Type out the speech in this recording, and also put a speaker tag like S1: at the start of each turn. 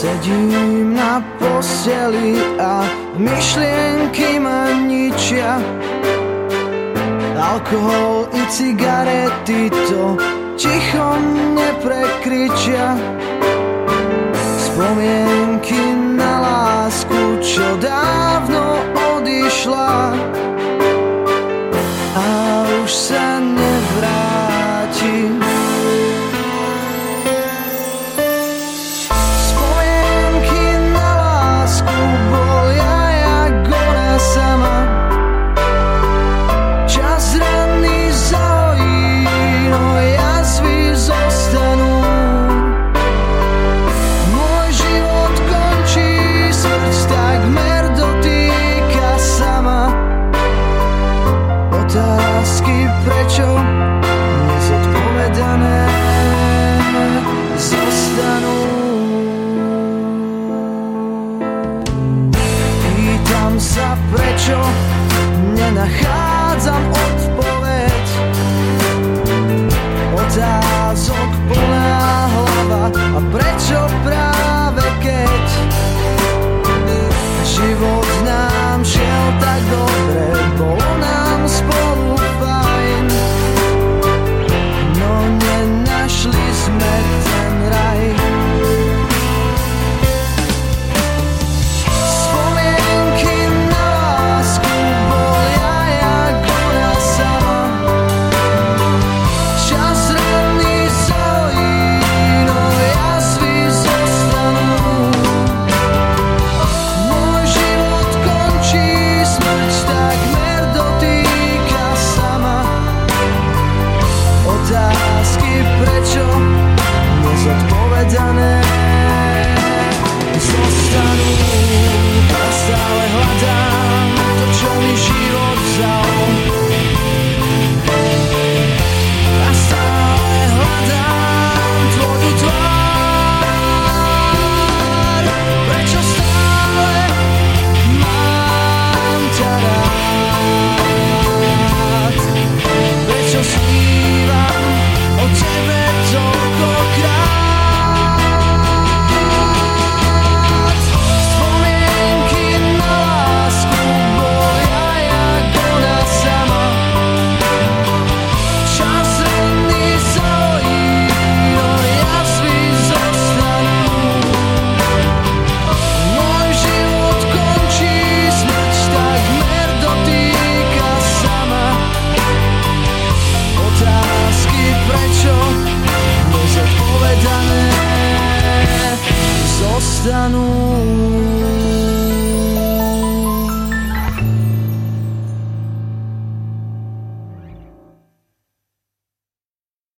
S1: Sedím na posteli a myšlienky ma ničia. Alkohol i cigarety to ticho neprekričia. Spomienky na lásku, čo dávno odišla a už sa nevráti. Spomienky na lásku bolia jak ona sama. Čas ranný zahojí, no jazvy zostanú. Môj život končí, srdc takmer dotýka sama. Otázky prečo nezodpovedané zostanú. Pýtam sa prečo nenachádzam odpoveď. Otázok plná hlava a prečo práve keď život nám šiel tak dobre, bolo nám spolu fajn, no nenašli sme ten raj. Spomienky na lásku bolia jak ona sama. Čas ranný zahojí, no jazvy zostanú. Môj život končí, smrť takmer dotýka sama. Otázky prečo nezodpovedané zostanú. A stále hľadám to, čo mi život vzal. A stále hľadám tvoju tvár. Prečo stále mám ťa rád? Prečo snívam o tebe toľkokrát? Spomienky na lásku bolia jak ona sama. Čas ranný zahojí, no jazvy zostanú. Môj život končí, smrť takmer dotýka sama. Otázky prečo nezodpovedané zostanú.